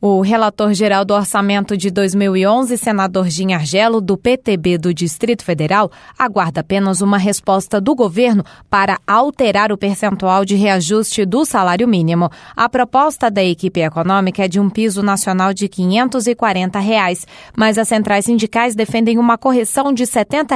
O relator-geral do orçamento de 2011, senador Gin Argello, do PTB do Distrito Federal, aguarda apenas uma resposta do governo para alterar o percentual de reajuste do salário mínimo. A proposta da equipe econômica é de um piso nacional de R$ 540, mas as centrais sindicais defendem uma correção de R$ 70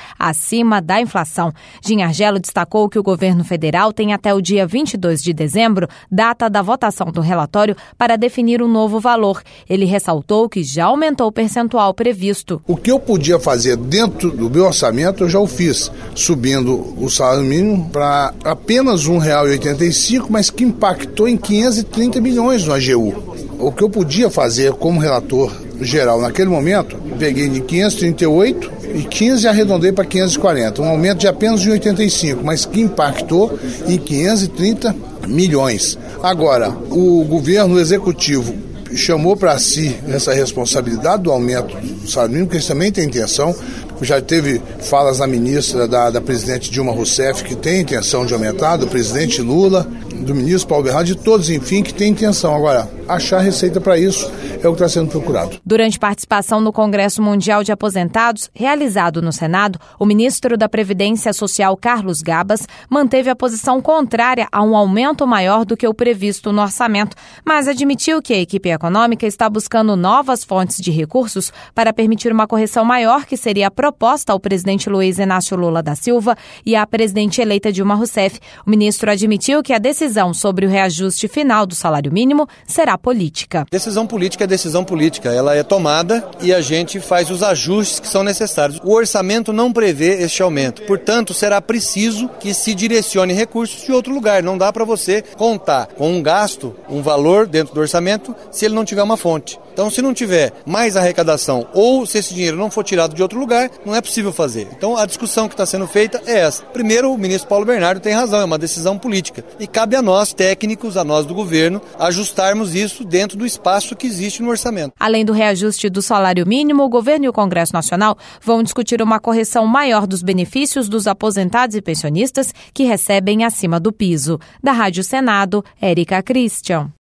acima da inflação. Gin Argello destacou que o governo federal tem até o dia 22 de dezembro, data da votação do relatório, para definir um novo valor. Ele ressaltou que já aumentou o percentual previsto. O que eu podia fazer dentro do meu orçamento, eu já o fiz, subindo o salário mínimo para apenas R$ 1,85, mas que impactou em 530 milhões no AGU. O que eu podia fazer como relator geral naquele momento, peguei de 538 e 15 e arredondei para 540, um aumento de apenas de 85, mas que impactou em 530 milhões. Agora, o governo executivo chamou para si essa responsabilidade do aumento do salário mínimo, porque eles também têm intenção. Já teve falas da ministra, da presidente Dilma Rousseff, que tem intenção de aumentar, do presidente Lula, do ministro Paulo Berrado, de todos, enfim, que tem intenção. Agora, achar receita para isso é o que está sendo procurado. Durante participação no Congresso Mundial de Aposentados, realizado no Senado, o ministro da Previdência Social, Carlos Gabas, manteve a posição contrária a um aumento maior do que o previsto no orçamento, mas admitiu que a equipe econômica está buscando novas fontes de recursos para permitir uma correção maior, que seria proposta ao presidente Luiz Inácio Lula da Silva e à presidente eleita Dilma Rousseff. O ministro admitiu que a decisão sobre o reajuste final do salário mínimo será política. Decisão política é decisão política. Ela é tomada e a gente faz os ajustes que são necessários. O orçamento não prevê este aumento. Portanto, será preciso que se direcione recursos de outro lugar. Não dá para você contar com um gasto, um valor dentro do orçamento, se ele não tiver uma fonte. Então, se não tiver mais arrecadação ou se esse dinheiro não for tirado de outro lugar, não é possível fazer. Então, a discussão que está sendo feita é essa. Primeiro, o ministro Paulo Bernardo tem razão, é uma decisão política. E cabe a nós, técnicos, a nós do governo, ajustarmos isso dentro do espaço que existe no orçamento. Além do reajuste do salário mínimo, o governo e o Congresso Nacional vão discutir uma correção maior dos benefícios dos aposentados e pensionistas que recebem acima do piso. Da Rádio Senado, Érica Christian.